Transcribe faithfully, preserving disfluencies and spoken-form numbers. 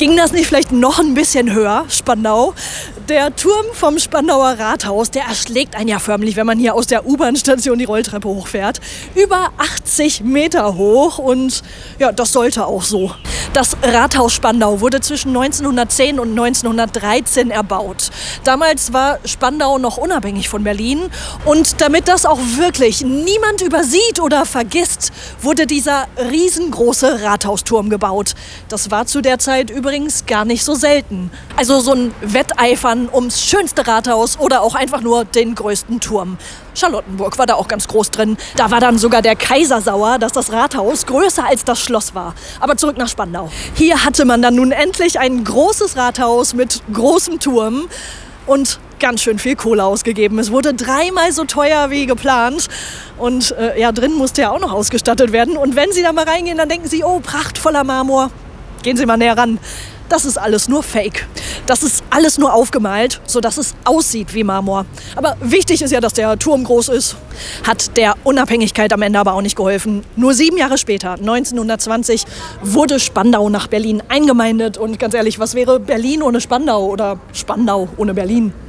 Ging das nicht vielleicht noch ein bisschen höher, Spandau? Der Turm vom Spandauer Rathaus, der erschlägt einen ja förmlich, wenn man hier aus der U-Bahn-Station die Rolltreppe hochfährt. Über achtzig Meter hoch und ja, das sollte auch so. Das Rathaus Spandau wurde zwischen neunzehnhundertzehn und neunzehnhundertdreizehn erbaut. Damals war Spandau noch unabhängig von Berlin und damit das auch wirklich niemand übersieht oder vergisst, wurde dieser riesengroße Rathausturm gebaut. Das war zu der Zeit übrigens gar nicht so selten. Also so ein Wetteifern ums schönste Rathaus oder auch einfach nur den größten Turm. Charlottenburg war da auch ganz groß drin. Da war dann sogar der Kaiser sauer, dass das Rathaus größer als das Schloss war. Aber zurück nach Spandau. Hier hatte man dann nun endlich ein großes Rathaus mit großem Turm und ganz schön viel Kohle ausgegeben. Es wurde dreimal so teuer wie geplant. Und äh, ja, drin musste ja auch noch ausgestattet werden. Und wenn Sie da mal reingehen, dann denken Sie, oh, prachtvoller Marmor. Gehen Sie mal näher ran. Das ist alles nur Fake. Das ist alles nur aufgemalt, sodass es aussieht wie Marmor. Aber wichtig ist ja, dass der Turm groß ist. Hat der Unabhängigkeit am Ende aber auch nicht geholfen. Nur sieben Jahre später, neunzehnhundertzwanzig, wurde Spandau nach Berlin eingemeindet. Und ganz ehrlich, was wäre Berlin ohne Spandau oder Spandau ohne Berlin?